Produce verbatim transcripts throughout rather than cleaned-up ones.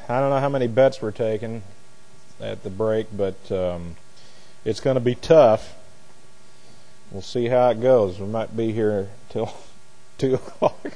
I don't know how many bets we're taking at the break, but um, it's going to be tough. We'll see how it goes. We might be here till two o'clock.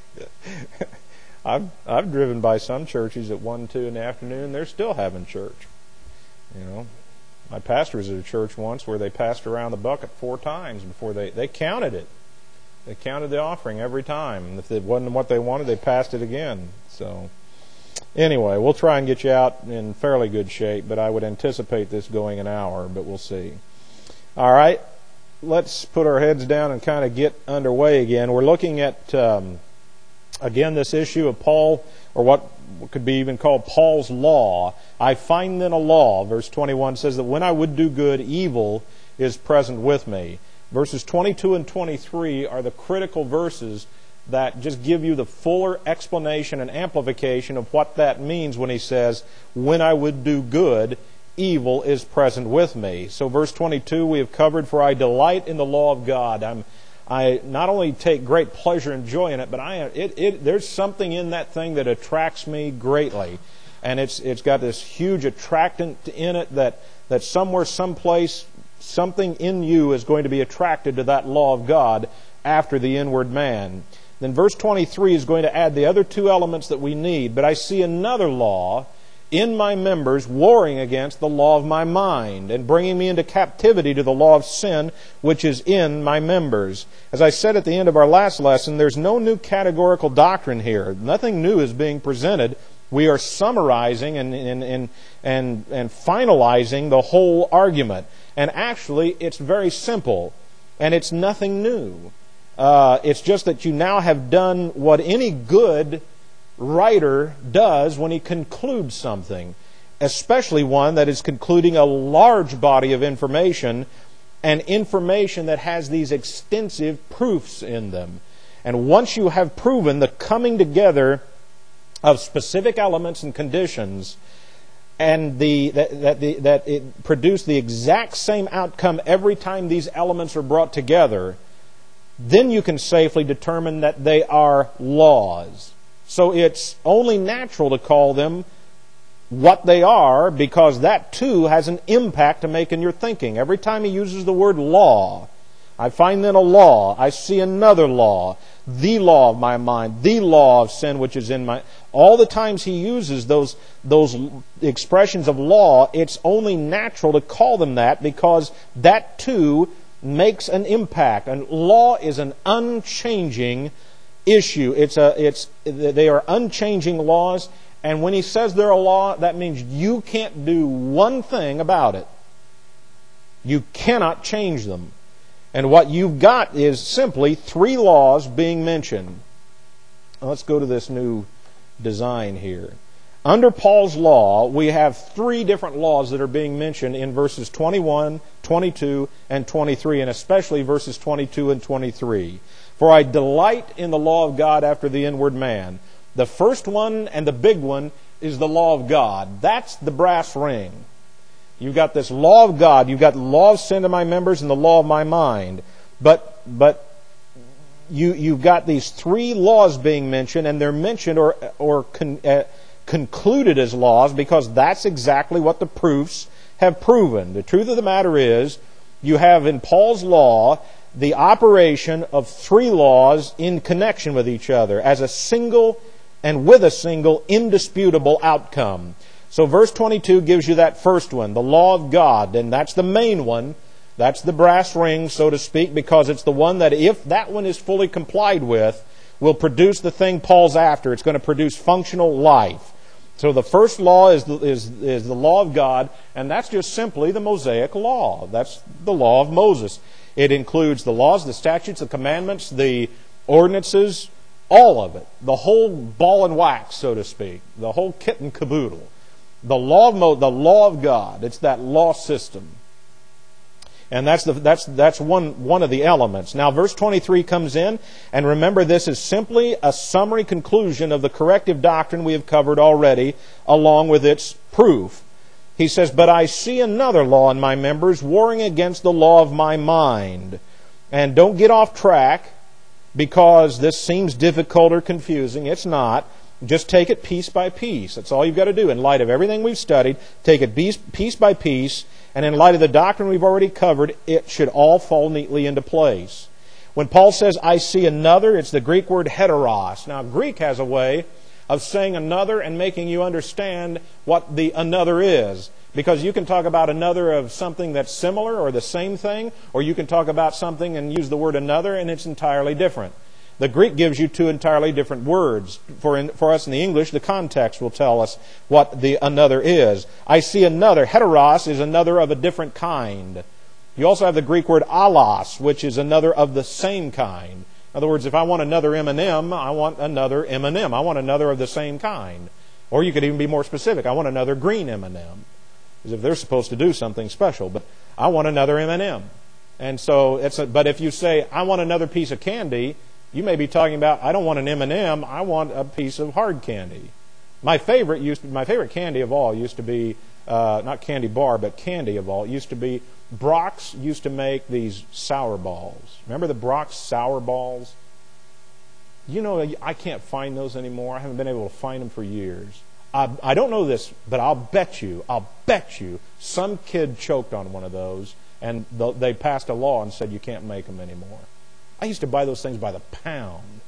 I've I've driven by some churches at one, two in the afternoon. They're still having church. You know, my pastor was at a church once where they passed around the bucket four times before they they counted it. They counted the offering every time. And if it wasn't what they wanted, they passed it again. So anyway, we'll try and get you out in fairly good shape, but I would anticipate this going an hour, but we'll see. All right, let's put our heads down and kind of get underway again. We're looking at, um, again, this issue of Paul, or what could be even called Paul's law. I find then a law, verse twenty-one says that when I would do good, evil is present with me. Verses twenty-two and twenty-three are the critical verses that just give you the fuller explanation and amplification of what that means when he says, when I would do good, evil is present with me. So verse twenty-two we have covered, for I delight in the law of God. I'm, I not only take great pleasure and joy in it, but I it, it there's something in that thing that attracts me greatly. And it's it's got this huge attractant in it that, that somewhere, someplace, something in you is going to be attracted to that law of God after the inward man. Then verse twenty-three is going to add the other two elements that we need. But I see another law in my members warring against the law of my mind and bringing me into captivity to the law of sin which is in my members. As I said at the end of our last lesson, there's no new categorical doctrine here. Nothing new is being presented. We are summarizing and, and, and, and, and finalizing the whole argument. And actually, it's very simple, and it's nothing new. Uh, it's just that you now have done what any good writer does when he concludes something, especially one that is concluding a large body of information, and information that has these extensive proofs in them. And once you have proven the coming together of specific elements and conditions, and the that that, the, that it produced the exact same outcome every time these elements are brought together, then you can safely determine that they are laws. So it's only natural to call them what they are, because that too has an impact to make in your thinking. Every time he uses the word law, I find then a law, I see another law, the law of my mind, the law of sin which is in my... All the times he uses those, those expressions of law, it's only natural to call them that, because that too makes an impact. And law is an unchanging issue. It's a, it's, they are unchanging laws, and when he says they're a law, that means you can't do one thing about it. You cannot change them. And what you've got is simply three laws being mentioned. Now let's go to this new design here. Under Paul's law, we have three different laws that are being mentioned in verses twenty-one, twenty-two, and twenty-three, and especially verses twenty-two and twenty-three. For I delight in the law of God after the inward man. The first one and the big one is the law of God. That's the brass ring. You've got this law of God. You've got the law of sin to my members and the law of my mind. But but you you've got these three laws being mentioned, and they're mentioned or or con, uh, concluded as laws because that's exactly what the proofs have proven. The truth of the matter is, you have in Paul's law the operation of three laws in connection with each other as a single and with a single indisputable outcome. So verse twenty-two gives you that first one, the law of God, and that's the main one. That's the brass ring, so to speak, because it's the one that, if that one is fully complied with, will produce the thing Paul's after. It's going to produce functional life. So the first law is the, is, is the law of God, and that's just simply the Mosaic law. That's the law of Moses. It includes the laws, the statutes, the commandments, the ordinances, all of it. The whole ball and wax, so to speak. The whole kit and caboodle. The law of Mo- the law of God. It's that law system. And that's the, that's that's one one of the elements. Now verse twenty-three comes in, and remember, this is simply a summary conclusion of the corrective doctrine we have covered already, along with its proof. He says, "But I see another law in my members, warring against the law of my mind." And don't get off track, because this seems difficult or confusing. It's not. Just take it piece by piece. That's all you've got to do. In light of everything we've studied, take it piece, piece by piece, and in light of the doctrine we've already covered, it should all fall neatly into place. When Paul says, I see another, it's the Greek word heteros. Now, Greek has a way of saying another and making you understand what the another is. Because you can talk about another of something that's similar or the same thing, or you can talk about something and use the word another and it's entirely different. The Greek gives you two entirely different words. For in, for us in the English, the context will tell us what the another is. I see another. Heteros is another of a different kind. You also have the Greek word allos, which is another of the same kind. In other words, if I want another M and M, I want another M and M. I want another of the same kind. Or you could even be more specific. I want another green M and M. As if they're supposed to do something special. But I want another M and M. And so, it's a, but if you say, I want another piece of candy, you may be talking about, I don't want an M and M, I want a piece of hard candy. My favorite used to, my favorite candy of all used to be, uh, not candy bar, but candy of all, used to be, Brock's used to make these sour balls. Remember the Brock's sour balls? You know, I can't find those anymore. I haven't been able to find them for years. I, I don't know this, but I'll bet you, I'll bet you, some kid choked on one of those, and they passed a law and said you can't make them anymore. I used to buy those things by the pound.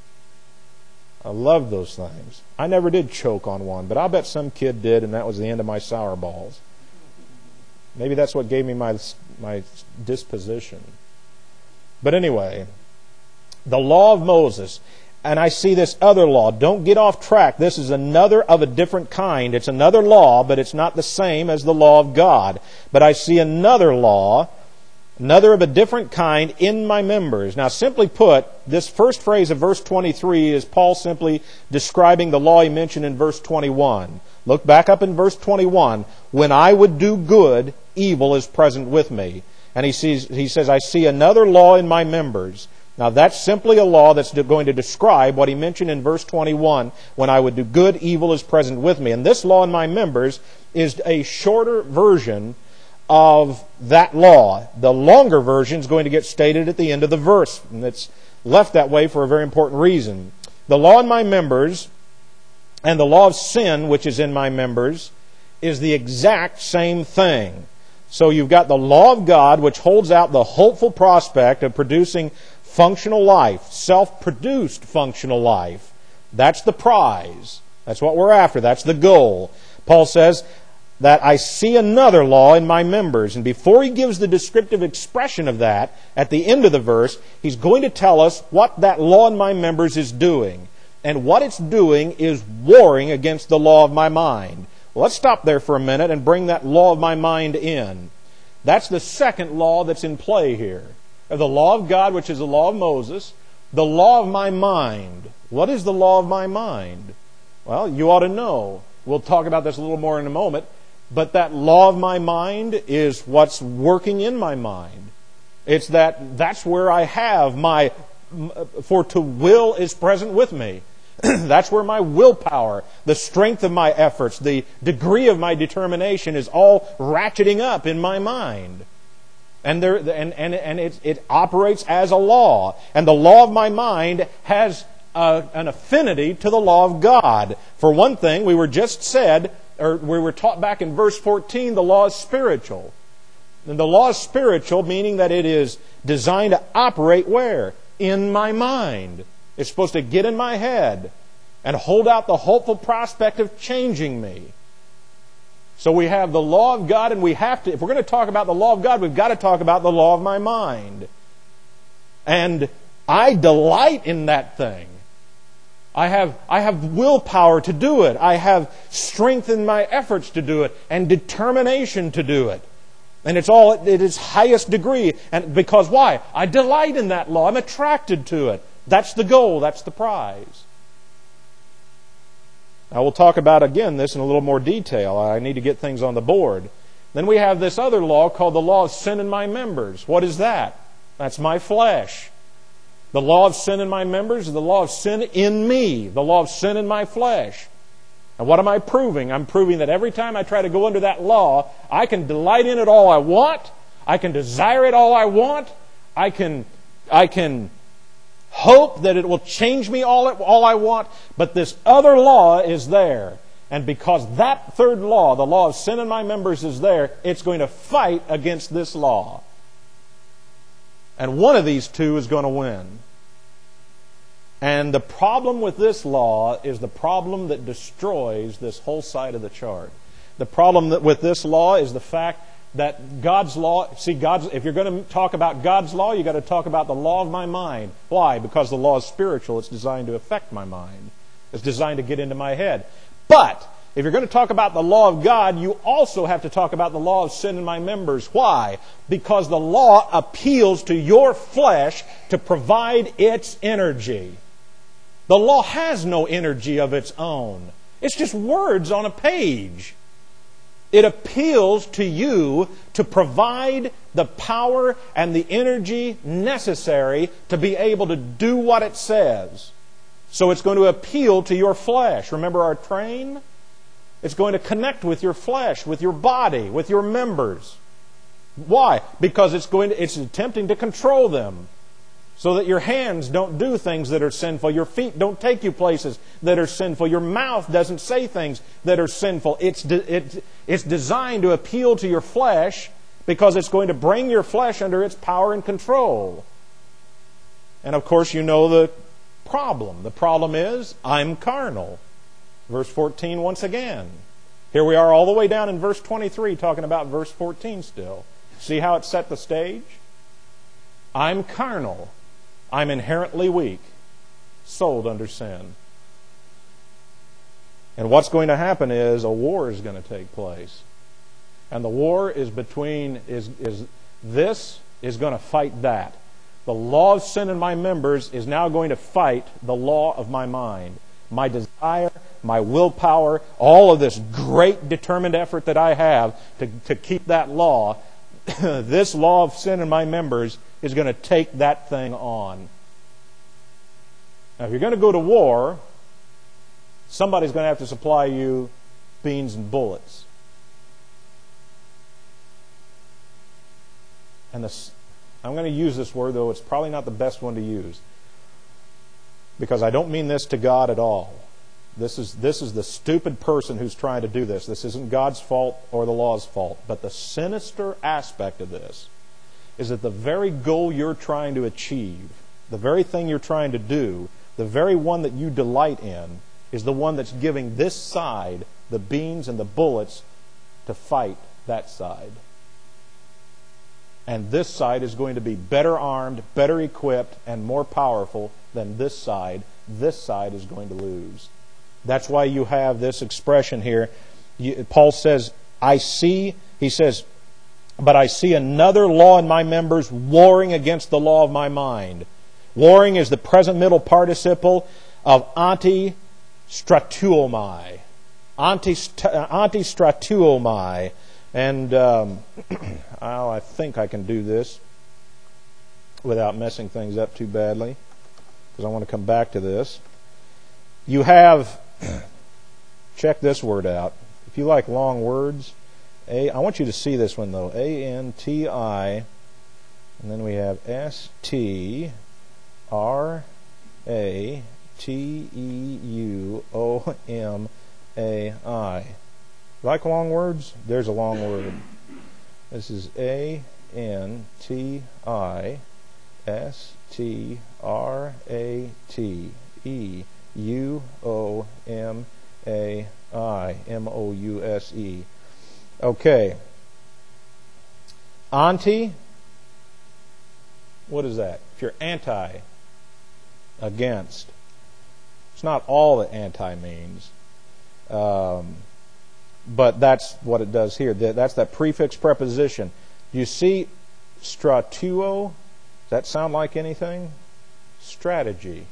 I loved those things. I never did choke on one, but I'll bet some kid did, and that was the end of my sour balls. Maybe that's what gave me my my disposition. But anyway, the law of Moses, and I see this other law. Don't get off track. This is another of a different kind. It's another law, but it's not the same as the law of God. But I see another law, another of a different kind in my members. Now, simply put, this first phrase of verse twenty-three is Paul simply describing the law he mentioned in verse twenty-one. Look back up in verse twenty-one. When I would do good, evil is present with me. And he sees, he says, I see another law in my members. Now, that's simply a law that's going to describe what he mentioned in verse twenty-one. When I would do good, evil is present with me. And this law in my members is a shorter version of that law. The longer version is going to get stated at the end of the verse. And it's left that way for a very important reason. The law in my members and the law of sin, which is in my members, is the exact same thing. So you've got the law of God, which holds out the hopeful prospect of producing functional life, self-produced functional life. That's the prize. That's what we're after. That's the goal. Paul says that I see another law in my members. And before he gives the descriptive expression of that, at the end of the verse, he's going to tell us what that law in my members is doing. And what it's doing is warring against the law of my mind. Well, let's stop there for a minute and bring that law of my mind in. That's the second law that's in play here. The law of God, which is the law of Moses. The law of my mind. What is the law of my mind? Well, you ought to know. We'll talk about this a little more in a moment. But that law of my mind is what's working in my mind. It's that that's where I have my, for to will is present with me. That's where my willpower, the strength of my efforts, the degree of my determination is all ratcheting up in my mind. And there, and, and, and it, it operates as a law. And the law of my mind has a, an affinity to the law of God. For one thing, we were just said, or we were taught back in verse fourteen, the law is spiritual. And the law is spiritual, meaning that it is designed to operate where? In my mind. It's supposed to get in my head and hold out the hopeful prospect of changing me. So we have the law of God, and we have to, if we're going to talk about the law of God, we've got to talk about the law of my mind. And I delight in that thing. I have, I have willpower to do it. I have strength in my efforts to do it and determination to do it. And it's all at its highest degree. And because why? I delight in that law. I'm attracted to it. That's the goal. That's the prize. Now we'll talk about again this in a little more detail. I need to get things on the board. Then we have this other law called the law of sin in my members. What is that? That's my flesh. The law of sin in my members is the law of sin in me. The law of sin in my flesh. And what am I proving? I'm proving that every time I try to go under that law, I can delight in it all I want. I can desire it all I want. I can, I can hope that it will change me all, all I want, but this other law is there. And because that third law, the law of sin in my members, is there, it's going to fight against this law. And one of these two is going to win. And the problem with this law is the problem that destroys this whole side of the chart. The problem that with this law is the fact that God's law, see, God's, if you're going to talk about God's law, you've got to talk about the law of my mind. Why? Because the law is spiritual. It's designed to affect my mind. It's designed to get into my head. But if you're going to talk about the law of God, you also have to talk about the law of sin in my members. Why? Because the law appeals to your flesh to provide its energy. The law has no energy of its own. It's just words on a page. It appeals to you to provide the power and the energy necessary to be able to do what it says. So it's going to appeal to your flesh. Remember our train? It's going to connect with your flesh, with your body, with your members. Why? Because it's going to, it's attempting to control them. So that your hands don't do things that are sinful. Your feet don't take you places that are sinful. Your mouth doesn't say things that are sinful. It's, de- it, it's designed to appeal to your flesh because it's going to bring your flesh under its power and control. And of course you know the problem. The problem is, I'm carnal. Verse fourteen once again. Here we are all the way down in verse twenty-three talking about verse fourteen still. See how it set the stage? I'm carnal. I'm inherently weak, sold under sin. And what's going to happen is a war is going to take place. And the war is between, is, is this is going to fight that. The law of sin in my members is now going to fight the law of my mind. My desire, my willpower, all of this great determined effort that I have to, to keep that law, this law of sin in my members is going to take that thing on. Now, if you're going to go to war, somebody's going to have to supply you beans and bullets. And this, I'm going to use this word, though it's probably not the best one to use, because I don't mean this to God at all. This is, this is the stupid person who's trying to do this. This isn't God's fault or the law's fault. But the sinister aspect of this is that the very goal you're trying to achieve, the very thing you're trying to do, the very one that you delight in, is the one that's giving this side the beans and the bullets to fight that side. And this side is going to be better armed, better equipped, and more powerful than this side. This side is going to lose. That's why you have this expression here. Paul says, I see, he says, but I see another law in my members warring against the law of my mind. Warring is the present middle participle of anti-stratuomai. Anti-stratuomai. And um, oh, I think I can do this without messing things up too badly, because I want to come back to this. You have, check this word out. If you like long words, A, I want you to see this one though. A N T I, and then we have S T R A T E U O M A I. Like long words? There's a long word. This is A N T I S T R A T E U O M A I. M O U S E. Okay. Anti. What is that? If you're anti, against. It's not all that anti means. Um, but that's what it does here. That's that prefix preposition. You see stratuo? Does that sound like anything? Strategy.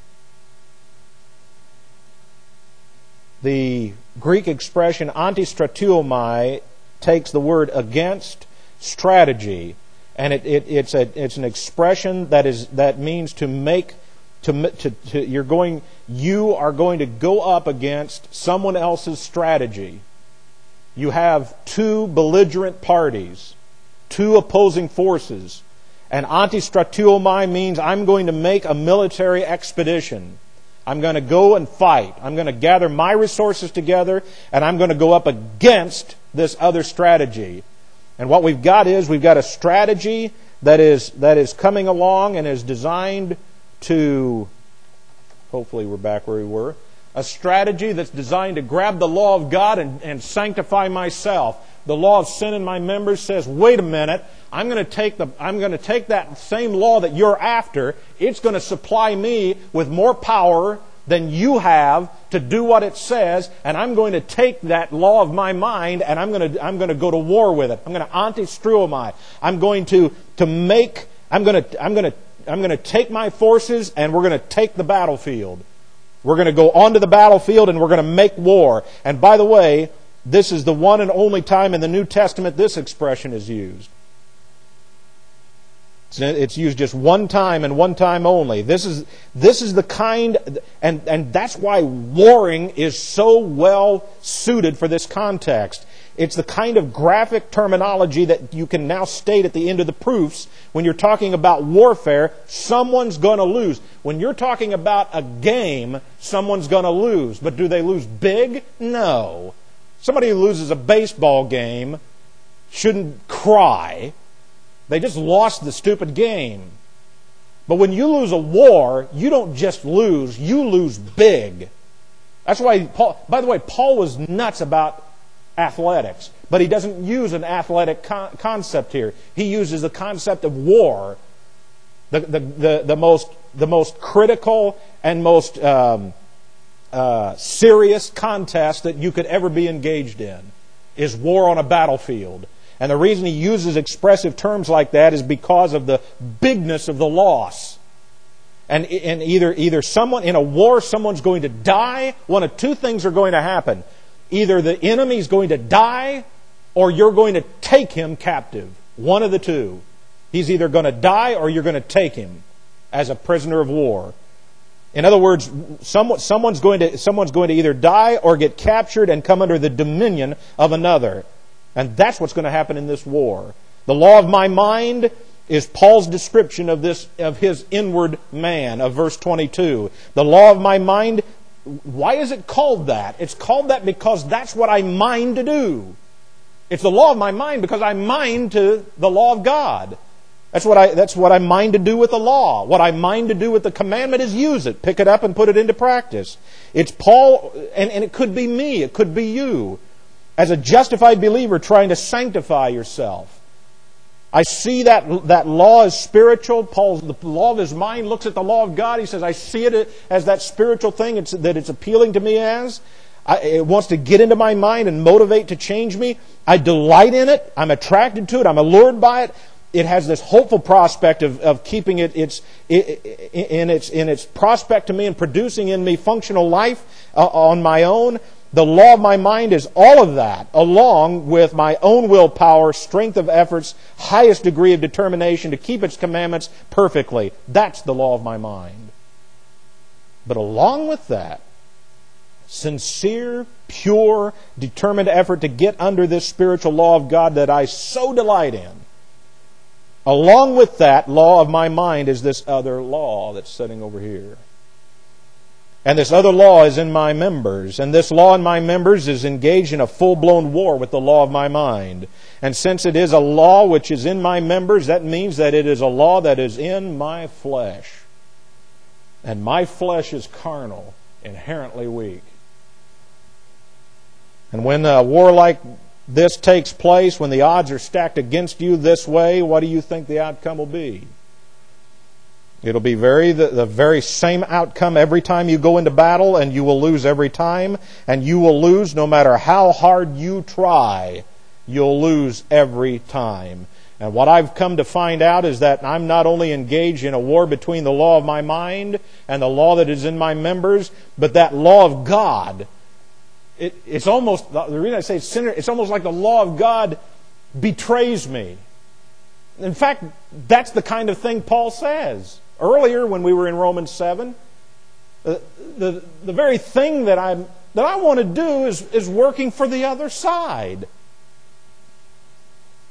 The Greek expression anti-stratuomai takes the word against strategy, and it, it, it's a it's an expression that is that means to make to, to to you're going you are going to go up against someone else's strategy. You have two belligerent parties, two opposing forces, And antistratuomai means I'm going to make a military expedition. I'm going to go and fight. I'm going to gather my resources together, and I'm going to go up against this other strategy. And what we've got is we've got a strategy that is that is coming along and is designed to, hopefully we're back where we were, a strategy that's designed to grab the law of God and, and sanctify myself. The law of sin in my members says, wait a minute, I'm going to take the I'm going to take that same law that you're after. It's going to supply me with more power than you have to do what it says, and I'm going to take that law of my mind and I'm going to I'm going to go to war with it. I'm going to antistruomai. I'm going to to make I'm going to I'm going to I'm going to take my forces and we're going to take the battlefield. We're going to go onto the battlefield and we're going to make war. And by the way, this is the one and only time in the New Testament this expression is used. It's used just one time and one time only. This is this is the kind, and, and that's why warring is so well suited for this context. It's the kind of graphic terminology that you can now state at the end of the proofs when you're talking about warfare. Someone's going to lose. When you're talking about a game, someone's going to lose. But do they lose big? No. Somebody who loses a baseball game shouldn't cry. They just lost the stupid game. But when you lose a war, you don't just lose, you lose big. That's why Paul, by the way, Paul was nuts about athletics, but he doesn't use an athletic con- concept here. He uses the concept of war, the the the, the most the most critical and most um, uh, serious contest that you could ever be engaged in is war on a battlefield. And the reason he uses expressive terms like that is because of the bigness of the loss. And, and either either someone in a war, someone's going to die. One of two things are going to happen. Either the enemy's going to die, or you're going to take him captive. One of the two. He's either going to die, or you're going to take him as a prisoner of war. In other words, someone, someone's going to someone's going to either die or get captured and come under the dominion of another. And that's what's going to happen in this war. The law of my mind is Paul's description of this of his inward man of verse twenty-two. The law of my mind, why is it called that? It's called that because that's what I mind to do. It's the law of my mind because I mind to the law of God. That's what I that's what I mind to do with the law. What I mind to do with the commandment is use it, pick it up and put it into practice. It's Paul, and, and it could be me, it could be you. As a justified believer trying to sanctify yourself. I see that that law as spiritual. Paul's the law of his mind looks at the law of God. He says, I see it as that spiritual thing it's, that it's appealing to me as. I, it wants to get into my mind and motivate to change me. I delight in it. I'm attracted to it. I'm allured by it. It has this hopeful prospect of, of keeping it its, in, its, in its prospect to me and producing in me functional life uh, on my own. The law of my mind is all of that, along with my own willpower, strength of efforts, highest degree of determination to keep its commandments perfectly. That's the law of my mind. But along with that, sincere, pure, determined effort to get under this spiritual law of God that I so delight in, along with that law of my mind is this other law that's sitting over here. And this other law is in my members. And this law in my members is engaged in a full-blown war with the law of my mind. And since it is a law which is in my members, that means that it is a law that is in my flesh. And my flesh is carnal, inherently weak. And when a war like this takes place, when the odds are stacked against you this way, what do you think the outcome will be? It'll be very the, the very same outcome every time you go into battle, and you will lose every time, and you will lose no matter how hard you try. You'll lose every time. And what I've come to find out is that I'm not only engaged in a war between the law of my mind and the law that is in my members, but that law of God. It, it's almost, the reason I say it's sinner, it's almost like the law of God betrays me. In fact, that's the kind of thing Paul says. Earlier, when we were in Romans seven, the, the, the very thing that, I'm, that I want to do is, is working for the other side.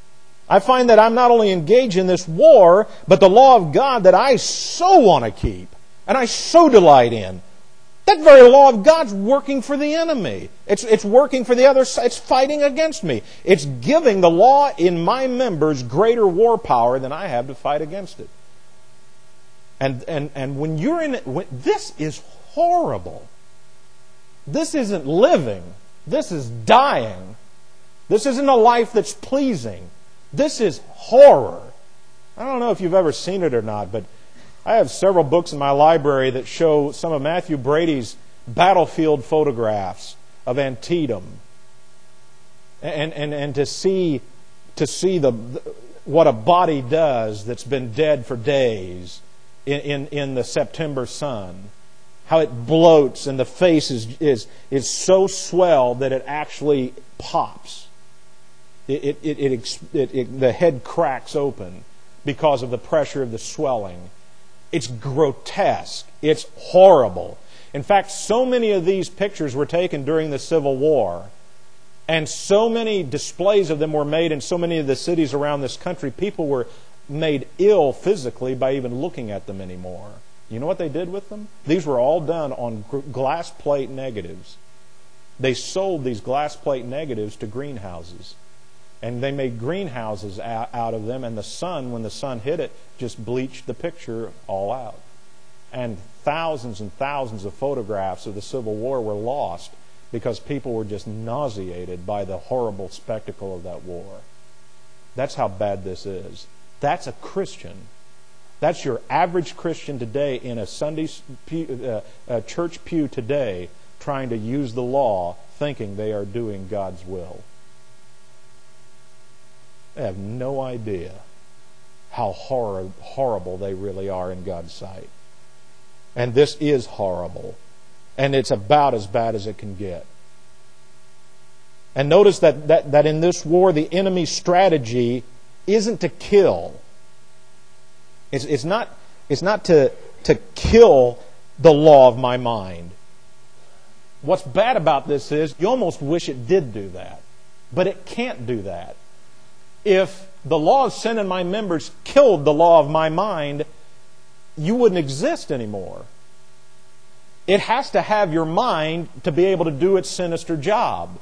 I find that I'm not only engaged in this war, but the law of God that I so want to keep, and I so delight in, that very law of God's working for the enemy. It's, it's working for the other side. It's fighting against me. It's giving the law in my members greater war power than I have to fight against it. And, and, and when you're in it, when, this is horrible. This isn't living. This is dying. This isn't a life that's pleasing. This is horror. I don't know if you've ever seen it or not, but I have several books in my library that show some of Matthew Brady's battlefield photographs of Antietam. And, and, and to see, to see the, what a body does that's been dead for days in, in, in the September sun. How it bloats and the face is, is, is so swelled that it actually pops. It, it, it, it, it, it, the head cracks open because of the pressure of the swelling. It's grotesque. It's horrible. In fact, so many of these pictures were taken during the Civil War, and so many displays of them were made in so many of the cities around this country, people were made ill physically by even looking at them anymore. You know what they did with them? These were all done on glass plate negatives. They sold these glass plate negatives to greenhouses. And they made greenhouses out of them, and the sun, when the sun hit it, just bleached the picture all out. And thousands and thousands of photographs of the Civil War were lost because people were just nauseated by the horrible spectacle of that war. That's how bad this is. That's a Christian. That's your average Christian today in a Sunday pew, uh, a church pew today, trying to use the law, thinking they are doing God's will. They have no idea how horror, horrible they really are in God's sight. And this is horrible. And it's about as bad as it can get. And notice that, that, that in this war, the enemy's strategy isn't to kill. It's, it's not, it's not to, to kill the law of my mind. What's bad about this is you almost wish it did do that. But it can't do that. If the law of sin in my members killed the law of my mind, you wouldn't exist anymore. It has to have your mind to be able to do its sinister job.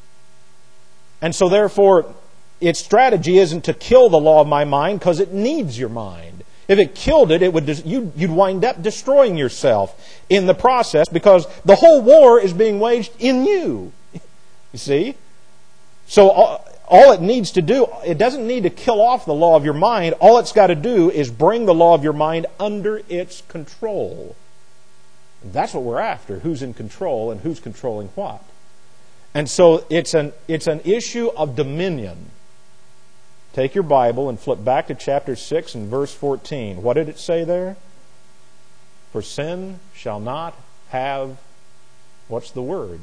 And so therefore, its strategy isn't to kill the law of my mind because it needs your mind. If it killed it, it would you'd wind up destroying yourself in the process because the whole war is being waged in you. You see? So all it needs to do, it doesn't need to kill off the law of your mind. All it's got to do is bring the law of your mind under its control. That's what we're after. Who's in control and who's controlling what? And so it's an, it's an issue of dominion. Take your Bible and flip back to chapter six and verse fourteen. What did it say there? For sin shall not have, what's the word?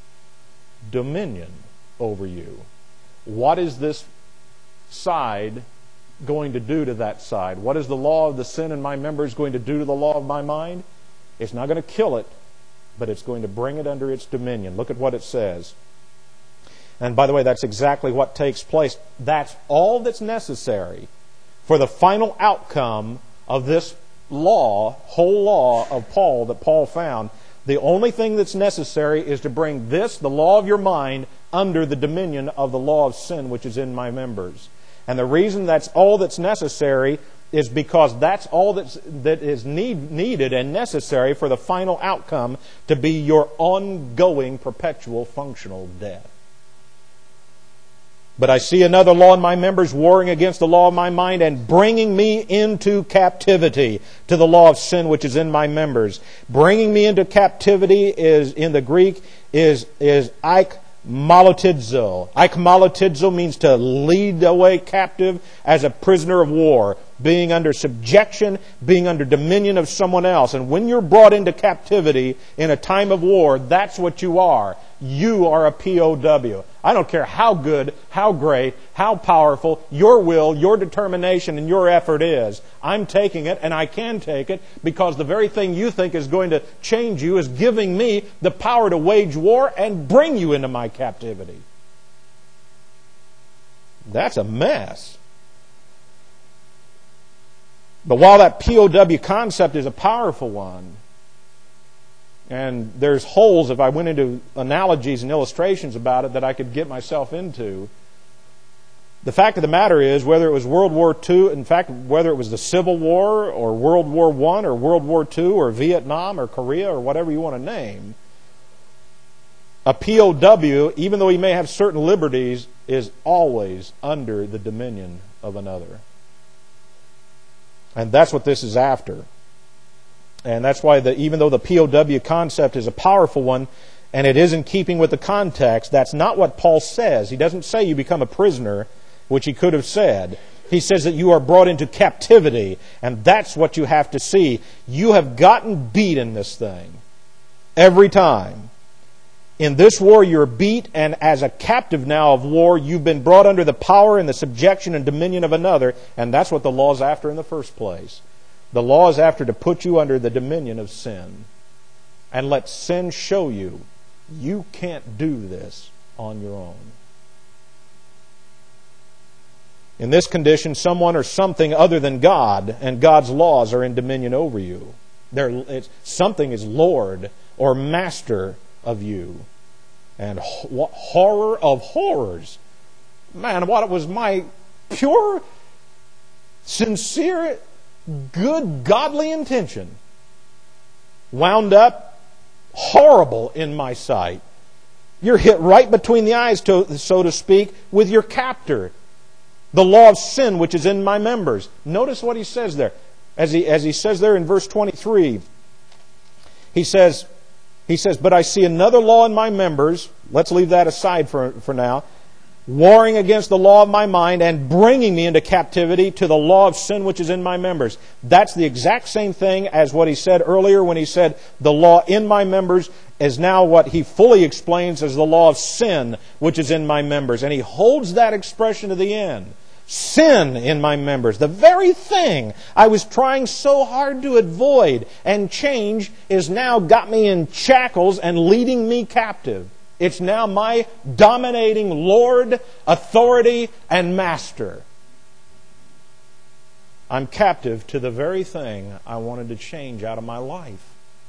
Dominion over you. What is this side going to do to that side? What is the law of the sin in my members going to do to the law of my mind? It's not going to kill it, but it's going to bring it under its dominion. Look at what it says. And by the way, that's exactly what takes place. That's all that's necessary for the final outcome of this law, whole law of Paul that Paul found. The only thing that's necessary is to bring this, the law of your mind, under the dominion of the law of sin which is in my members. And the reason that's all that's necessary is because that's all that's, that is need, needed and necessary for the final outcome to be your ongoing, perpetual, functional death. But I see another law in my members warring against the law of my mind and bringing me into captivity to the law of sin which is in my members. Bringing me into captivity is, in the Greek, is, is aikmalotidzo. Aikmalotidzo means to lead away captive as a prisoner of war. Being under subjection, being under dominion of someone else. And when you're brought into captivity in a time of war, that's what you are. You are a P O W. I don't care how good, how great, how powerful your will, your determination, and your effort is. I'm taking it, and I can take it, because the very thing you think is going to change you is giving me the power to wage war and bring you into my captivity. That's a mess. But while that P O W concept is a powerful one, and there's holes if I went into analogies and illustrations about it that I could get myself into, the fact of the matter is, whether it was World War Two, in fact, whether it was the Civil War or World War One or World War Two or Vietnam or Korea or whatever you want to name, a P O W, even though he may have certain liberties, is always under the dominion of another. And that's what this is after. And that's why the, even though the P O W concept is a powerful one, and it is in keeping with the context, that's not what Paul says. He doesn't say you become a prisoner, which he could have said. He says that you are brought into captivity, and that's what you have to see. You have gotten beat in this thing. Every time. In this war, you're beat, and as a captive now of war, you've been brought under the power and the subjection and dominion of another, and that's what the law is after in the first place. The law is after to put you under the dominion of sin. And let sin show you, you can't do this on your own. In this condition, someone or something other than God and God's laws are in dominion over you. They're, it's, something is Lord or master of you. And ho- horror of horrors. Man, what was my pure, sincere, good, godly intention wound up horrible in my sight. You're hit right between the eyes, to, so to speak, with your captor. The law of sin which is in my members. Notice what he says there. As he, as he says there in verse twenty-three, he says, he says, but I see another law in my members. Let's leave that aside for, for now. Warring against the law of my mind and bringing me into captivity to the law of sin which is in my members. That's the exact same thing as what he said earlier when he said the law in my members is now what he fully explains as the law of sin which is in my members. And he holds that expression to the end. Sin in my members. The very thing I was trying so hard to avoid and change is now got me in shackles and leading me captive. It's now my dominating Lord, authority, and master. I'm captive to the very thing I wanted to change out of my life.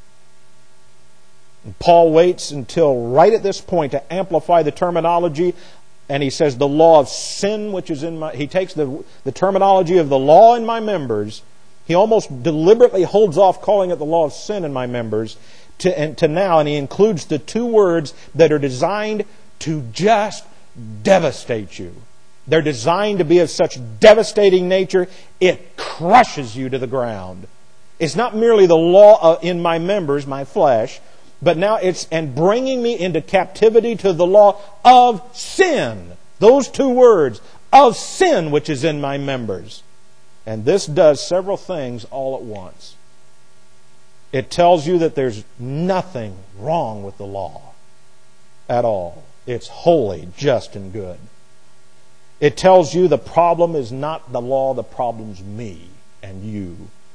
And Paul waits until right at this point to amplify the terminology, and he says the law of sin which is in my... He takes the, the terminology of the law in my members. He almost deliberately holds off calling it the law of sin in my members to, and, to now, and he includes the two words that are designed to just devastate you. They're designed to be of such devastating nature, it crushes you to the ground. It's not merely the law in my members, my flesh, but now it's, and bringing me into captivity to the law of sin. Those two words, of sin which is in my members. And this does several things all at once. It tells you that there's nothing wrong with the law at all. It's holy, just, and good. It tells you the problem is not the law, the problem's me and you.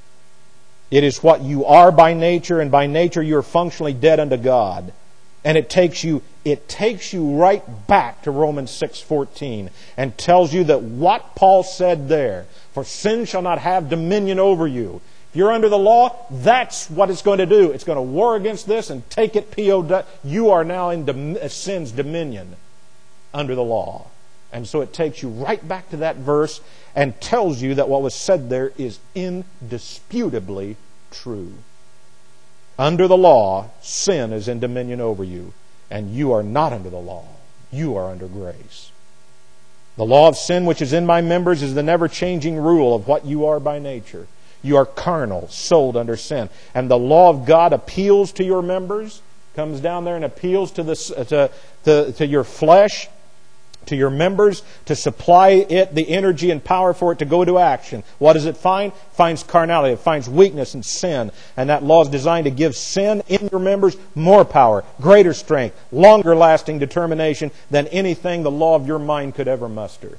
It is what you are by nature, and by nature you're functionally dead unto God. And it takes you, it takes you right back to Romans six fourteen and tells you that what Paul said there, for sin shall not have dominion over you. If you're under the law, that's what it's going to do. It's going to war against this and take it P O W. You are now in dom- sin's dominion under the law. And so it takes you right back to that verse and tells you that what was said there is indisputably true. Under the law, sin is in dominion over you, and you are not under the law. You are under grace. The law of sin which is in my members is the never-changing rule of what you are by nature. You are carnal, sold under sin. And the law of God appeals to your members, comes down there and appeals to, the, to, to, to your flesh, to your members, to supply it the energy and power for it to go to action. What does it find? It finds carnality. It finds weakness and sin. And that law is designed to give sin in your members more power, greater strength, longer lasting determination than anything the law of your mind could ever muster.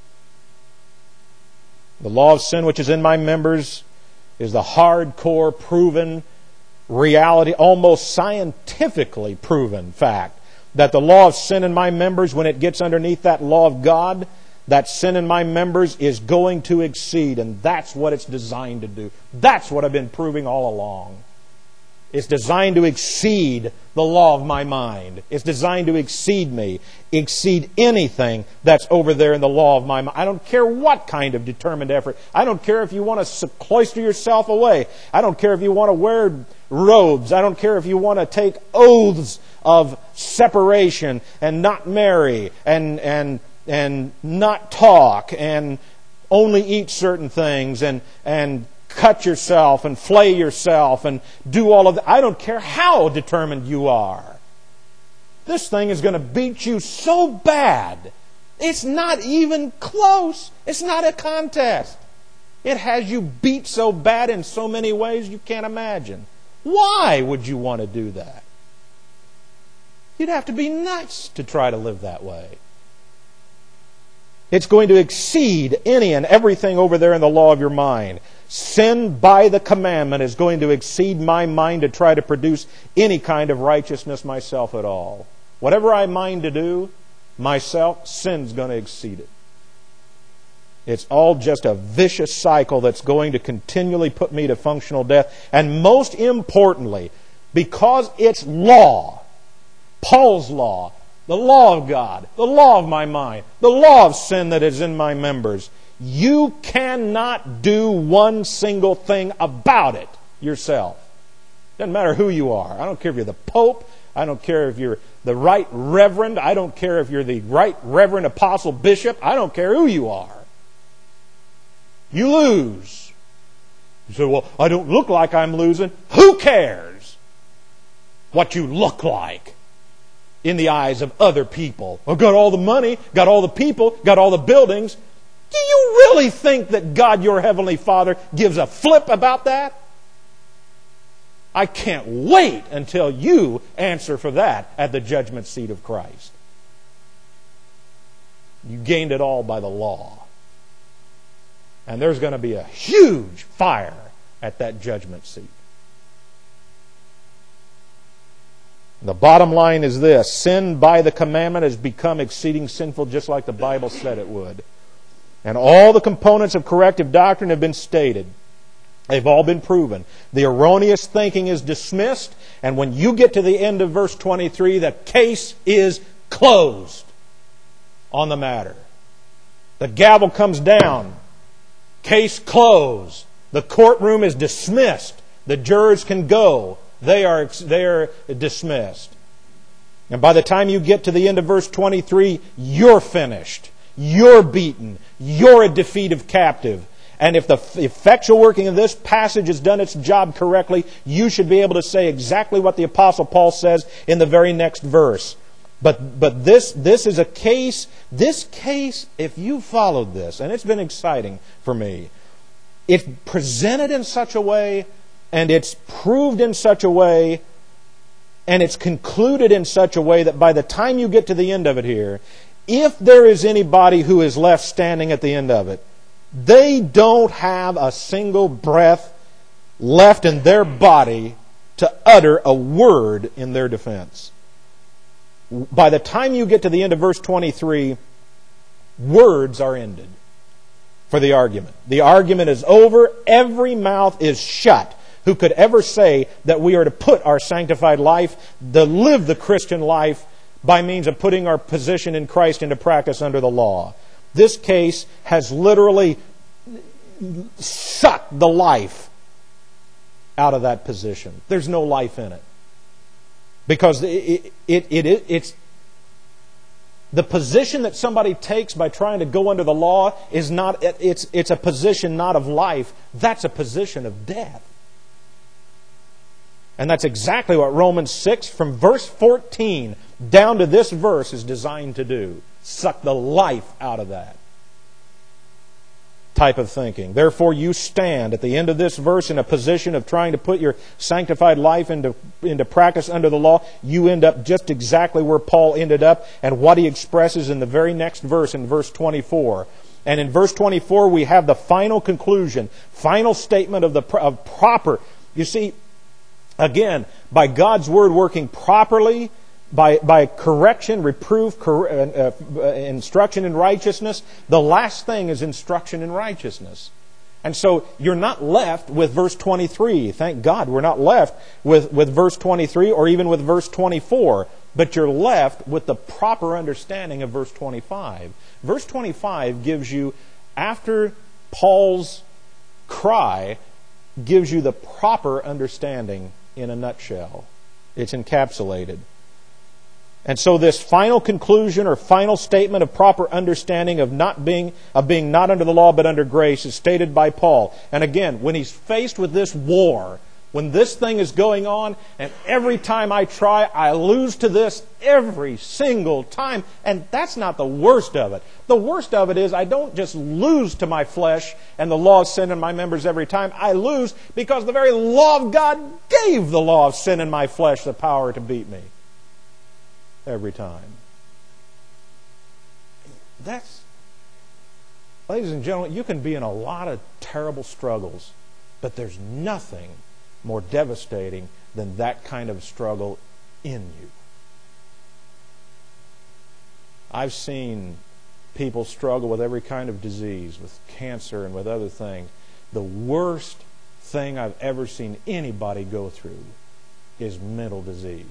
The law of sin which is in my members is the hardcore, proven reality, almost scientifically proven fact, that the law of sin in my members, when it gets underneath that law of God, that sin in my members is going to exceed, and that's what it's designed to do. That's what I've been proving all along. It's designed to exceed the law of my mind. It's designed to exceed me, exceed anything that's over there in the law of my mind. I don't care what kind of determined effort. I don't care if you want to cloister yourself away. I don't care if you want to wear robes. I don't care if you want to take oaths of separation and not marry and and and not talk and only eat certain things and and cut yourself and flay yourself and do all of that. I don't care how determined you are. This thing is going to beat you so bad. It's not even close. It's not a contest. It has you beat so bad in so many ways you can't imagine. Why would you want to do that? You'd have to be nuts to try to live that way. It's going to exceed any and everything over there in the law of your mind. Sin by the commandment is going to exceed my mind to try to produce any kind of righteousness myself at all. Whatever I mind to do myself, sin's going to exceed it. It's all just a vicious cycle that's going to continually put me to functional death. And most importantly, because it's law, Paul's law, the law of God, the law of my mind, the law of sin that is in my members, you cannot do one single thing about it yourself. Doesn't matter who you are. I don't care if you're the Pope. I don't care if you're the right reverend. I don't care if you're the right reverend apostle bishop. I don't care who you are. You lose. You say, well, I don't look like I'm losing. Who cares what you look like in the eyes of other people? I've got all the money, got all the people, got all the buildings. Do you really think that God, your Heavenly Father, gives a flip about that? I can't wait until you answer for that at the judgment seat of Christ. You gained it all by the law. And there's going to be a huge fire at that judgment seat. The bottom line is this: sin by the commandment has become exceeding sinful, just like the Bible said it would. And all the components of corrective doctrine have been stated. They've all been proven. The erroneous thinking is dismissed, and when you get to the end of verse twenty-three, the case is closed on the matter. The gavel comes down. Case closed. The courtroom is dismissed. The jurors can go. They are, they are dismissed. And by the time you get to the end of verse twenty-three, you're finished. You're beaten. You're a defeated captive. And if the effectual working of this passage has done its job correctly, you should be able to say exactly what the Apostle Paul says in the very next verse. But but this this is a case, this case, if you followed this, and it's been exciting for me, it's presented in such a way, and it's proved in such a way, and it's concluded in such a way that by the time you get to the end of it here, if there is anybody who is left standing at the end of it, they don't have a single breath left in their body to utter a word in their defense. By the time you get to the end of verse twenty-three, words are ended for the argument. The argument is over. Every mouth is shut who could ever say that we are to put our sanctified life, to live the Christian life, by means of putting our position in Christ into practice under the law. This case has literally sucked the life out of that position. There's no life in it. Because it, it, it, it, it's the position that somebody takes by trying to go under the law is not, it's, it's a position not of life. That's a position of death. And that's exactly what Romans six, from verse fourteen down to this verse, is designed to do. Suck the life out of that type of thinking. Therefore, you stand at the end of this verse in a position of trying to put your sanctified life into, into practice under the law. You end up just exactly where Paul ended up and what he expresses in the very next verse, in verse twenty-four. And in verse twenty-four, we have the final conclusion, final statement of the of proper. You see, again, by God's Word working properly, by, by correction, reproof, cor- uh, uh, instruction in righteousness, the last thing is instruction in righteousness. And so you're not left with verse twenty-three. Thank God we're not left with, with verse twenty-three or even with verse twenty-four. But you're left with the proper understanding of verse twenty-five. Verse twenty-five gives you, after Paul's cry, gives you the proper understanding in a nutshell. It's encapsulated. And so this final conclusion or final statement of proper understanding of not being of being not under the law but under grace is stated by Paul. And again, when he's faced with this war, when this thing is going on, and every time I try, I lose to this every single time. And that's not the worst of it. The worst of it is I don't just lose to my flesh and the law of sin in my members every time. I lose because the very law of God gave the law of sin in my flesh the power to beat me. Every time. That's, ladies and gentlemen, you can be in a lot of terrible struggles, but there's nothing more devastating than that kind of struggle in you. I've seen people struggle with every kind of disease, with cancer and with other things. The worst thing I've ever seen anybody go through is mental disease.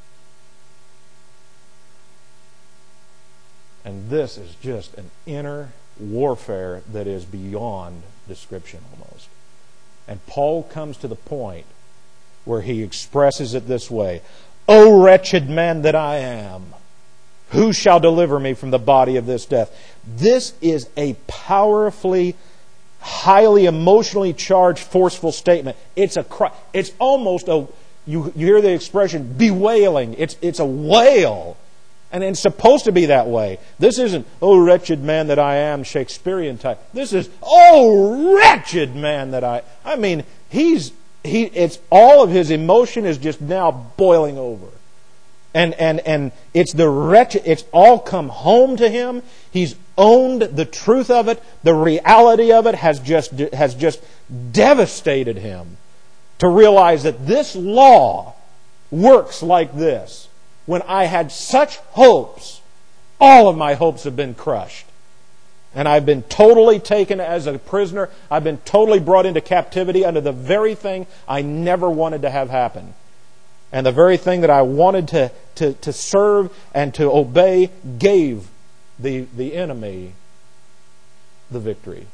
And this is just an inner warfare that is beyond description almost. And Paul comes to the point where he expresses it this way: O wretched man that I am, who shall deliver me from the body of this death? This is a powerfully, highly emotionally charged, forceful statement. It's a cry. It's almost a, you, you hear the expression, bewailing. It's, it's a wail. And it's supposed to be that way. This isn't, oh, wretched man that I am, Shakespearean type. This is, oh, wretched man that I... I mean, he's... he. It's all of his emotion is just now boiling over. And and and it's the wretched... It's all come home to him. He's owned the truth of it. The reality of it has just has just devastated him to realize that this law works like this. When I had such hopes, all of my hopes have been crushed. And I've been totally taken as a prisoner. I've been totally brought into captivity under the very thing I never wanted to have happen. And the very thing that I wanted to, to, to serve and to obey gave the, the enemy the victory.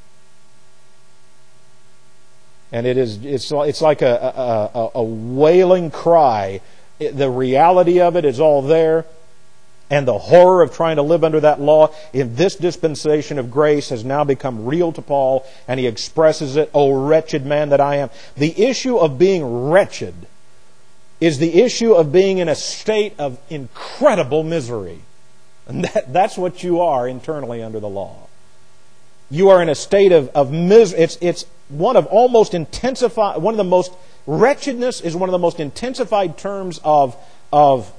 And it is it's, it's like a, a, a wailing cry. The reality of it is all there. And the horror of trying to live under that law in this dispensation of grace has now become real to Paul. And he expresses it, O wretched man that I am. The issue of being wretched is the issue of being in a state of incredible misery. And that, that's what you are internally under the law. You are in a state of, of misery. It's, it's one of almost intensified, one of the most wretchedness is one of the most intensified terms of, of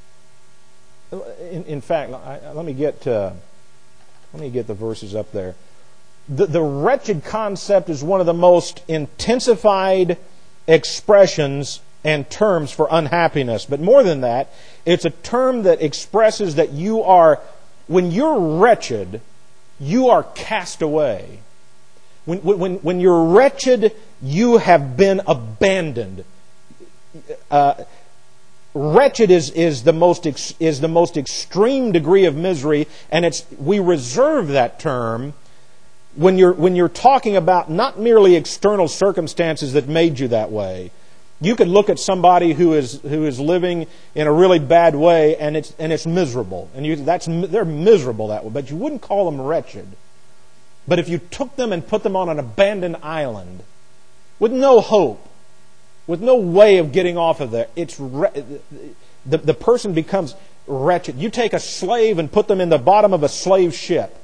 in, in fact, I, let me get uh, let me get the verses up there. The, the wretched concept is one of the most intensified expressions and terms for unhappiness. But more than that, it's a term that expresses that you are, when you're wretched, you are cast away. When, when, when you're wretched, you have been abandoned. Uh, wretched is, is, the most ex, is the most extreme degree of misery, and it's we reserve that term when you're, when you're talking about not merely external circumstances that made you that way. You could look at somebody who is who is living in a really bad way, and it's and it's miserable, and you that's they're miserable that way, but you wouldn't call them wretched. But if you took them and put them on an abandoned island with no hope, with no way of getting off of there, it's the, the person becomes wretched. You take a slave and put them in the bottom of a slave ship.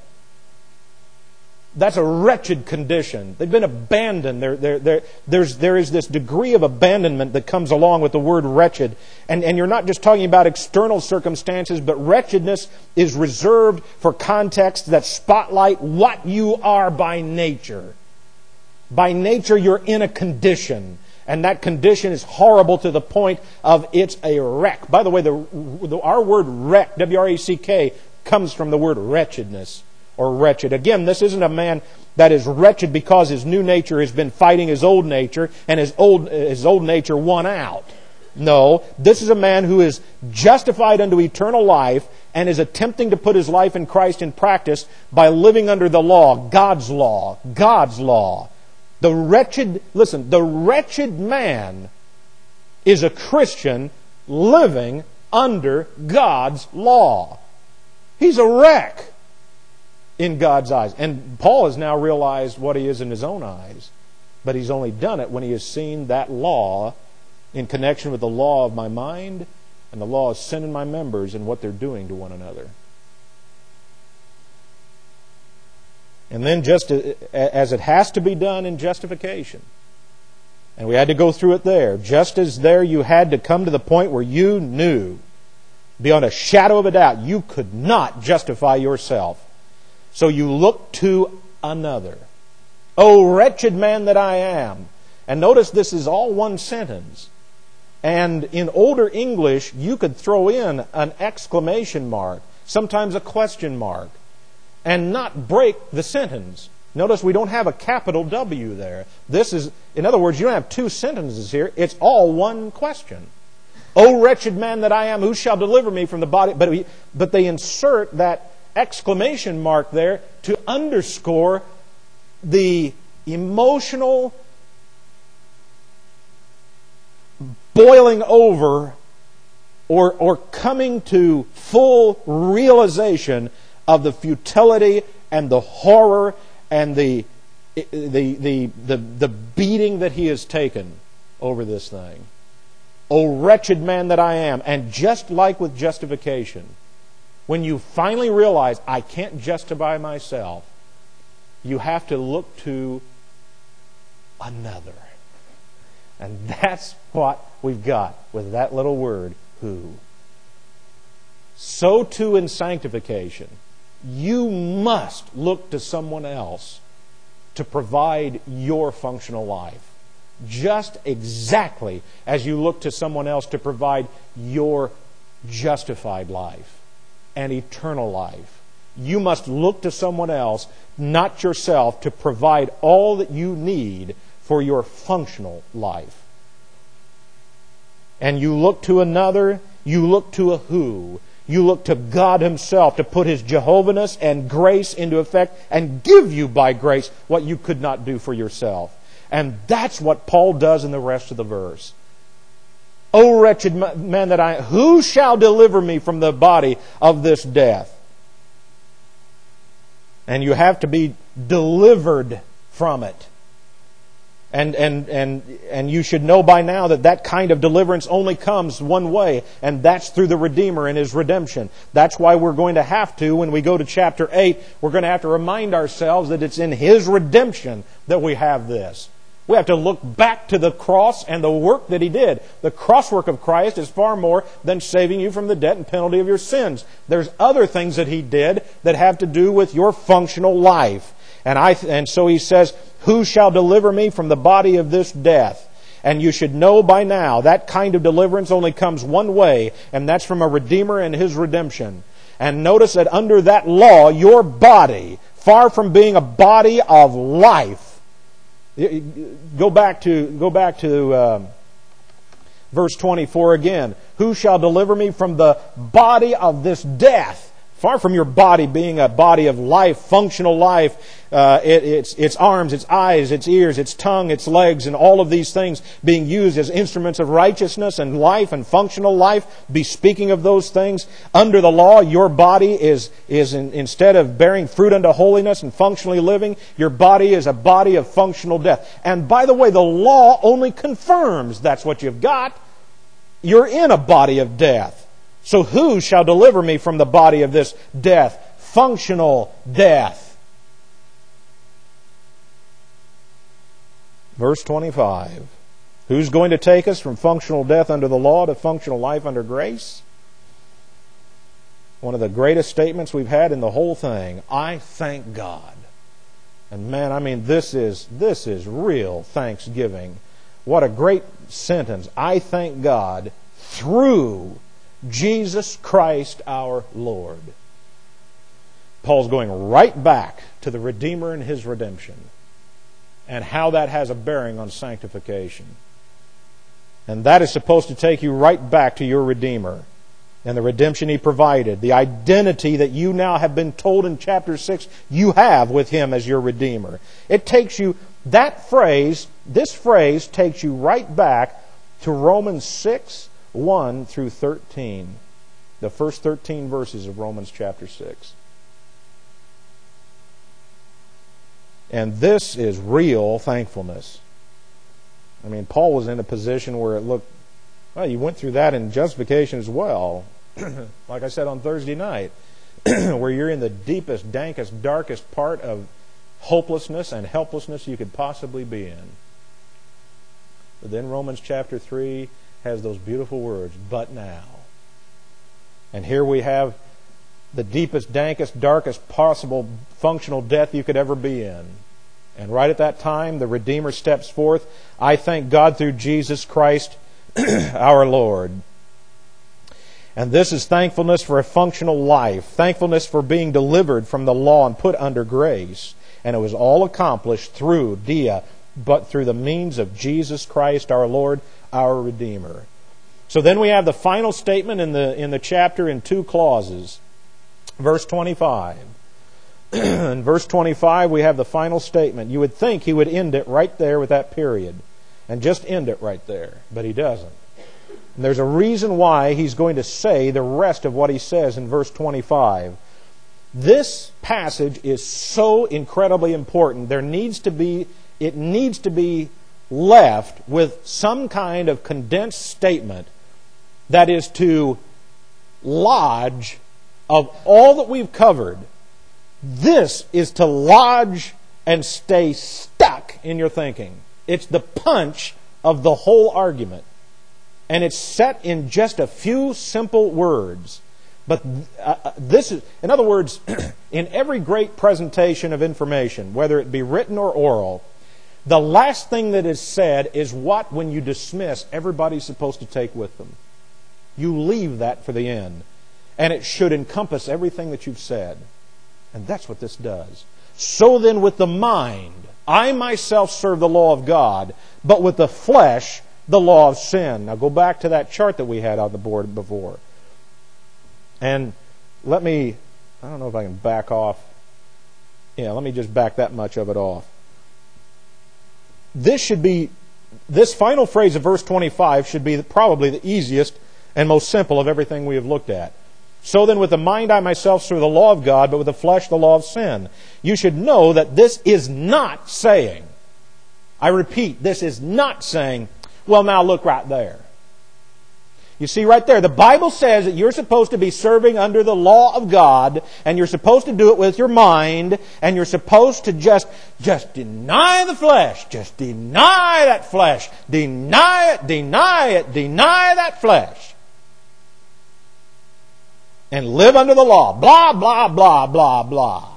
That's a wretched condition. They've been abandoned. They're, they're, they're, there's, there is this degree of abandonment that comes along with the word wretched. And, and you're not just talking about external circumstances, but wretchedness is reserved for contexts that spotlight what you are by nature. By nature, you're in a condition. And that condition is horrible to the point of it's a wreck. By the way, the, the, our word wreck, W R E C K, comes from the word wretchedness or wretched. Again, this isn't a man that is wretched because his new nature has been fighting his old nature and his old, his old nature won out. No, this is a man who is justified unto eternal life and is attempting to put his life in Christ in practice by living under the law, God's law, God's law. The wretched, listen, the wretched man is a Christian living under God's law. He's a wreck in God's eyes. And Paul has now realized what he is in his own eyes. But he's only done it when he has seen that law in connection with the law of my mind and the law of sin in my members and what they're doing to one another. And then just as it has to be done in justification, and we had to go through it there, just as there you had to come to the point where you knew, beyond a shadow of a doubt, you could not justify yourself. So you look to another. O wretched man that I am. And notice this is all one sentence. And in older English, you could throw in an exclamation mark, sometimes a question mark, and not break the sentence. Notice we don't have a capital W there. This is, in other words, you don't have two sentences here. It's all one question. O wretched man that I am, who shall deliver me from the body? But, we, but they insert that exclamation mark there to underscore the emotional boiling over or, or coming to full realization of the futility and the horror and the, the, the, the, the beating that he has taken over this thing. O wretched man that I am. And just like with justification, when you finally realize, I can't justify myself, you have to look to another. And that's what we've got with that little word, who. So too in sanctification, you must look to someone else to provide your functional life. Just exactly as you look to someone else to provide your justified life and eternal life. You must look to someone else, not yourself, to provide all that you need for your functional life. And you look to another, you look to a who. You look to God Himself to put His Jehovahness and grace into effect and give you by grace what you could not do for yourself. And that's what Paul does in the rest of the verse. O wretched man that I am, who shall deliver me from the body of this death? And you have to be delivered from it. And, and, and, and you should know by now that that kind of deliverance only comes one way, and that's through the Redeemer and His redemption. That's why we're going to have to, when we go to chapter eight, we're going to have to remind ourselves that it's in His redemption that we have this. We have to look back to the cross and the work that He did. The cross work of Christ is far more than saving you from the debt and penalty of your sins. There's other things that He did that have to do with your functional life. And I and so He says, who shall deliver me from the body of this death? And you should know by now that kind of deliverance only comes one way, and that's from a Redeemer and His redemption. And notice that under that law, your body, far from being a body of life, go back to go back to uh, verse twenty-four again. Who shall deliver me from the body of this death? Far from your body being a body of life, functional life, uh, it, its, its arms, its eyes, its ears, its tongue, its legs, and all of these things being used as instruments of righteousness and life and functional life, be speaking of those things. Under the law, your body is, is in, instead of bearing fruit unto holiness and functionally living, your body is a body of functional death. And by the way, the law only confirms that's what you've got. You're in a body of death. So who shall deliver me from the body of this death? Functional death. Verse twenty-five. Who's going to take us from functional death under the law to functional life under grace? One of the greatest statements we've had in the whole thing. I thank God. And man, I mean, this is this is real thanksgiving. What a great sentence. I thank God through Jesus Christ our Lord. Paul's going right back to the Redeemer and His redemption and how that has a bearing on sanctification. And that is supposed to take you right back to your Redeemer and the redemption He provided, the identity that you now have been told in chapter six you have with Him as your Redeemer. It takes you, that phrase, this phrase takes you right back to Romans six, one through thirteen. The first thirteen verses of Romans chapter six. And this is real thankfulness. I mean, Paul was in a position where it looked, well, you went through that in justification as well. Like I said on Thursday night, where you're in the deepest, dankest, darkest part of hopelessness and helplessness you could possibly be in. But then Romans chapter three has those beautiful words, but now. And here we have the deepest, dankest, darkest possible functional death you could ever be in. And right at that time, the Redeemer steps forth. I thank God through Jesus Christ, our Lord. And this is thankfulness for a functional life. Thankfulness for being delivered from the law and put under grace. And it was all accomplished through dia, but through the means of Jesus Christ, our Lord, our Redeemer. So then we have the final statement in the in the chapter in two clauses. Verse twenty-five. In verse twenty-five, we have the final statement. You would think he would end it right there with that period and just end it right there, but he doesn't. And there's a reason why he's going to say the rest of what he says in verse twenty-five. This passage is so incredibly important. There needs to be, it needs to be left with some kind of condensed statement that is to lodge of all that we've covered. This is to lodge and stay stuck in your thinking. It's the punch of the whole argument. And it's set in just a few simple words. But uh, this is, in other words, in every great presentation of information, whether it be written or oral, the last thing that is said is what, when you dismiss, everybody's supposed to take with them. You leave that for the end. And it should encompass everything that you've said. And that's what this does. So then with the mind, I myself serve the law of God, but with the flesh, the law of sin. Now go back to that chart that we had on the board before. And let me, I don't know if I can back off. Yeah, let me just back that much of it off. This should be, this final phrase of verse twenty-five should be probably the easiest and most simple of everything we have looked at. So then with the mind I myself serve the law of God, but with the flesh the law of sin. You should know that this is not saying, I repeat, this is not saying, well now look right there. You see right there, the Bible says that you're supposed to be serving under the law of God, and you're supposed to do it with your mind, and you're supposed to just, just deny the flesh. Just deny that flesh. Deny it, deny it, deny that flesh. And live under the law. Blah, blah, blah, blah, blah.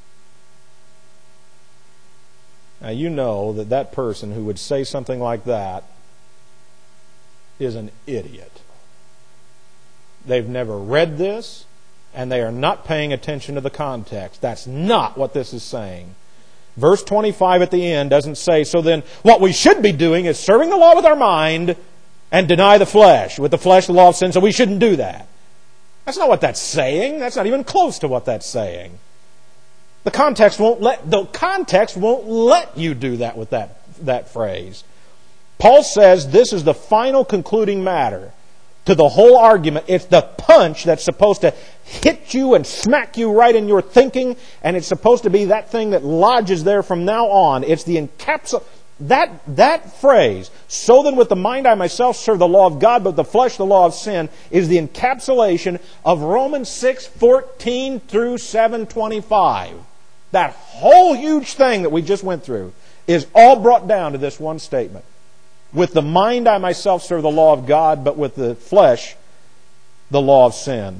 Now you know that that person who would say something like that is an idiot. They've never read this, and they are not paying attention to the context. That's not what this is saying. Verse twenty-five at the end doesn't say, so then what we should be doing is serving the law with our mind and deny the flesh. With the flesh, the law of sin, so we shouldn't do that. That's not what that's saying. That's not even close to what that's saying. The context won't let, the context won't let you do that with that, that phrase. Paul says this is the final concluding matter to the whole argument. It's the punch that's supposed to hit you and smack you right in your thinking, and it's supposed to be that thing that lodges there from now on. It's the encapsul that that phrase, so then with the mind I myself serve the law of God, but with the flesh the law of sin, is the encapsulation of Romans six fourteen through seven twenty-five. That whole huge thing that we just went through is all brought down to this one statement. With the mind I myself serve the law of God, but with the flesh the law of sin.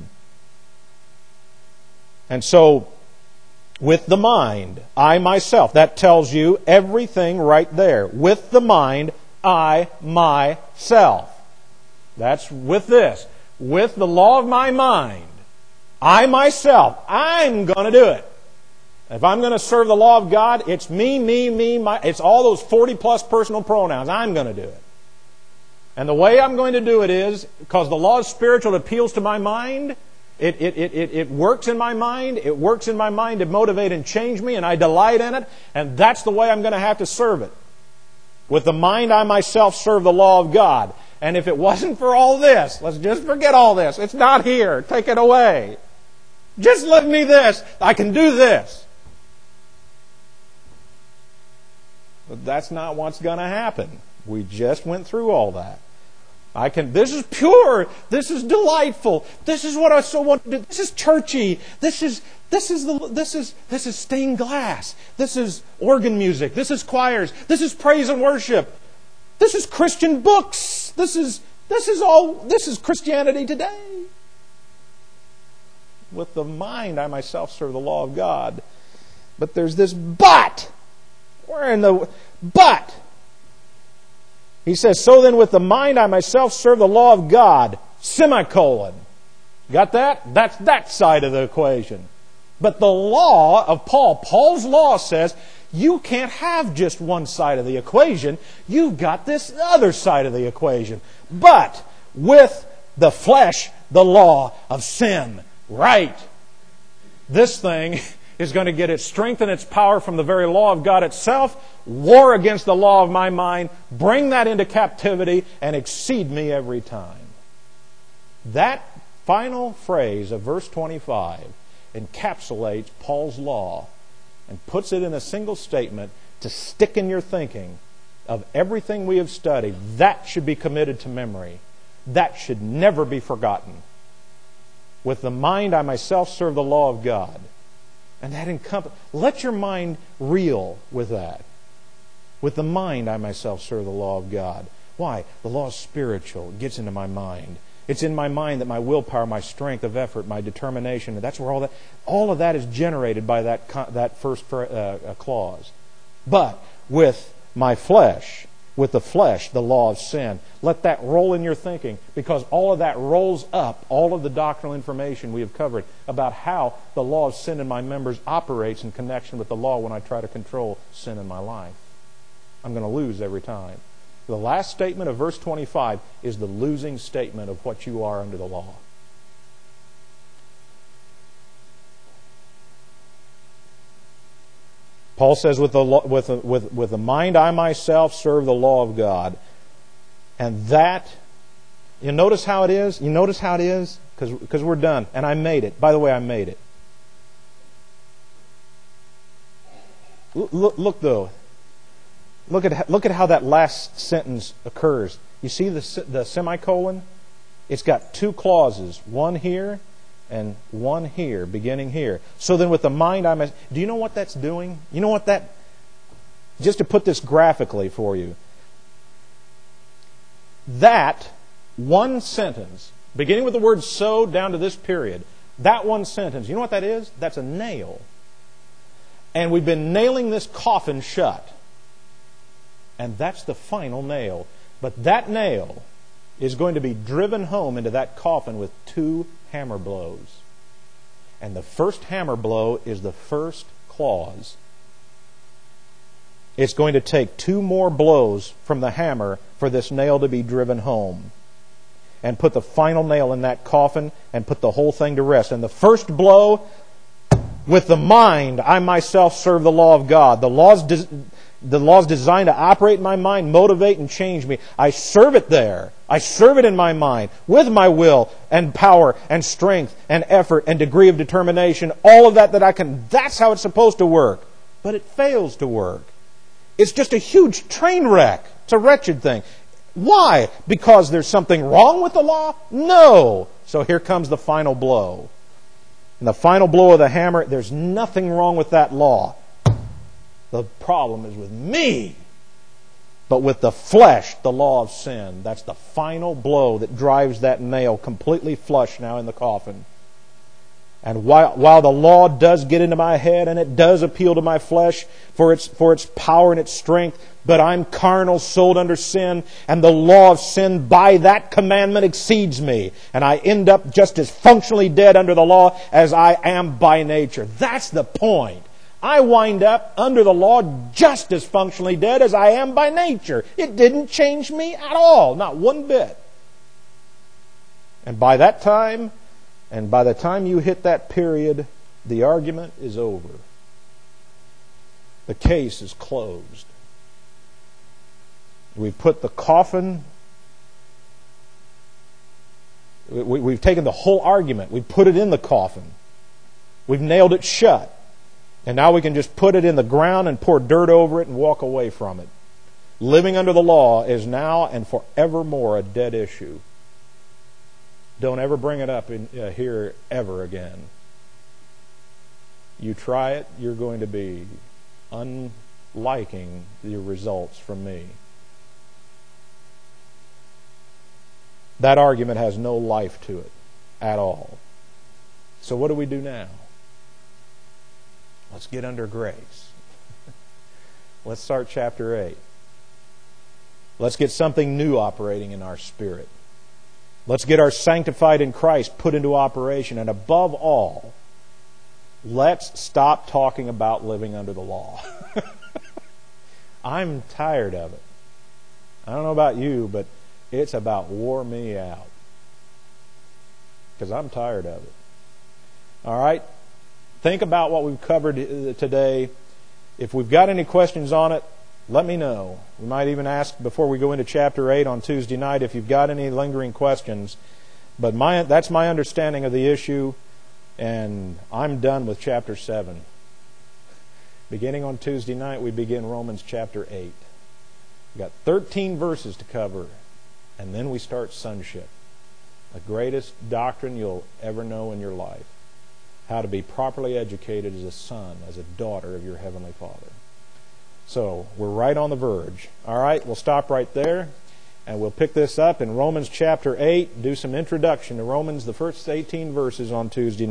And so, with the mind, I myself, that tells you everything right there. With the mind, I myself. That's with this. With the law of my mind. I myself. I'm going to do it. If I'm going to serve the law of God, it's me, me, me, my. It's all those forty plus personal pronouns. I'm going to do it. And the way I'm going to do it is, because the law is spiritual, it appeals to my mind. It, it, it, it, it works in my mind. It works in my mind to motivate and change me, and I delight in it. And that's the way I'm going to have to serve it. With the mind, I myself serve the law of God. And if it wasn't for all this, let's just forget all this. It's not here. Take it away. Just let me this. I can do this. But that's not what's going to happen. We just went through all that. I can. This is pure. This is delightful. This is what I so want to do. This is churchy. This is this is the this is this is stained glass. This is organ music. This is choirs. This is praise and worship. This is Christian books. This is this is all. This is Christianity today. With the mind, I myself serve the law of God. But there's this but. We're in the but. He says, so then with the mind I myself serve the law of God. Semicolon. Got that? That's that side of the equation. But the law of Paul, Paul's law says, you can't have just one side of the equation. You've got this other side of the equation. But with the flesh, the law of sin. Right. This thing is going to get its strength and its power from the very law of God itself, war against the law of my mind, bring that into captivity, and exceed me every time. That final phrase of verse twenty-five encapsulates Paul's law and puts it in a single statement to stick in your thinking of everything we have studied. That should be committed to memory. That should never be forgotten. With the mind I myself serve the law of God. And that encompasses, let your mind reel with that. With the mind, I myself serve the law of God. Why? The law is spiritual. It gets into my mind. It's in my mind that my willpower, my strength of effort, my determination, that's where all that, all of that is generated by that, that first uh, clause. But with my flesh, with the flesh, the law of sin, let that roll in your thinking, because all of that rolls up all of the doctrinal information we have covered about how the law of sin in my members operates in connection with the law when I try to control sin in my life. I'm going to lose every time. The last statement of verse twenty-five is the losing statement of what you are under the law. Paul says, with the, with, the, with, with the mind I myself serve the law of God. And that, you notice how it is? You notice how it is? Because we're done. And I made it. By the way, I made it. Look, look though. Look at, look at how that last sentence occurs. You see the, the semicolon? It's got two clauses. One here and one here, beginning here. So then with the mind I must... Do you know what that's doing? You know what that... Just to put this graphically for you. That one sentence, beginning with the word so down to this period, that one sentence, you know what that is? That's a nail. And we've been nailing this coffin shut. And that's the final nail. But that nail is going to be driven home into that coffin with two hammer blows. And the first hammer blow is the first clause. It's going to take two more blows from the hammer for this nail to be driven home. And put the final nail in that coffin and put the whole thing to rest. And the first blow, with the mind, I myself serve the law of God. The law's de- the law's designed to operate in my mind, motivate and change me. I serve it there. I serve it in my mind with my will and power and strength and effort and degree of determination. All of that that I can. That's how it's supposed to work. But it fails to work. It's just a huge train wreck. It's a wretched thing. Why? Because there's something wrong with the law? No. So here comes the final blow. And the final blow of the hammer, there's nothing wrong with that law. The problem is with me. But with the flesh, the law of sin, that's the final blow that drives that nail completely flush now in the coffin. And while, while the law does get into my head and it does appeal to my flesh for its, for its power and its strength, but I'm carnal, sold under sin, and the law of sin by that commandment exceeds me. And I end up just as functionally dead under the law as I am by nature. That's the point. I wind up under the law just as functionally dead as I am by nature. It didn't change me at all, not one bit. And by that time, and by the time you hit that period, the argument is over. The case is closed. We've put the coffin, we, we've taken the whole argument, we've put it in the coffin. We've nailed it shut. And now we can just put it in the ground and pour dirt over it and walk away from it. Living under the law is now and forevermore a dead issue. Don't ever bring it up in, uh, here ever again. You try it, you're going to be unliking the results from me. That argument has no life to it at all. So what do we do now? Let's get under grace. Let's start chapter eight. Let's get something new operating in our spirit. Let's get our sanctified in Christ put into operation. And above all, let's stop talking about living under the law. I'm tired of it. I don't know about you, but it's about wore me out. Because I'm tired of it. All right? Think about what we've covered today. If we've got any questions on it, let me know. We might even ask before we go into chapter eight on Tuesday night if you've got any lingering questions. But my, that's my understanding of the issue, and I'm done with chapter seven. Beginning on Tuesday night, we begin Romans chapter eight. We've got thirteen verses to cover, and then we start sonship. The greatest doctrine you'll ever know in your life. How to be properly educated as a son, as a daughter of your Heavenly Father. So, we're right on the verge. All right, we'll stop right there, and we'll pick this up in Romans chapter eight, do some introduction to Romans, the first eighteen verses on Tuesday night.